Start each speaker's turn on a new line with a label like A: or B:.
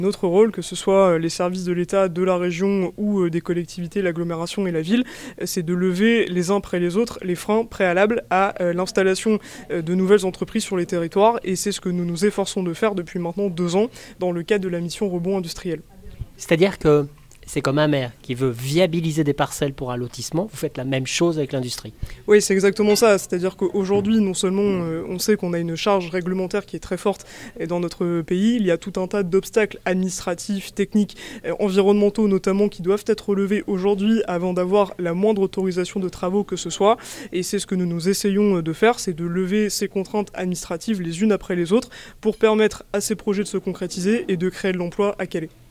A: Notre rôle, que ce soit les services de l'État, de la région ou des collectivités, l'agglomération et la ville, c'est de lever les uns après les autres les freins préalables à l'installation de nouvelles entreprises sur les territoires. Et c'est ce que nous nous efforçons de faire depuis maintenant 2 ans dans le cadre de la mission Rebond industriel.
B: C'est-à-dire que c'est comme un maire qui veut viabiliser des parcelles pour un lotissement, vous faites la même chose avec l'industrie.
A: Oui, c'est exactement ça. C'est-à-dire qu'aujourd'hui, non seulement on sait qu'on a une charge réglementaire qui est très forte dans notre pays, il y a tout un tas d'obstacles administratifs, techniques, environnementaux notamment, qui doivent être relevés aujourd'hui avant d'avoir la moindre autorisation de travaux que ce soit. Et c'est ce que nous essayons de faire, c'est de lever ces contraintes administratives les unes après les autres pour permettre à ces projets de se concrétiser et de créer de l'emploi à Calais.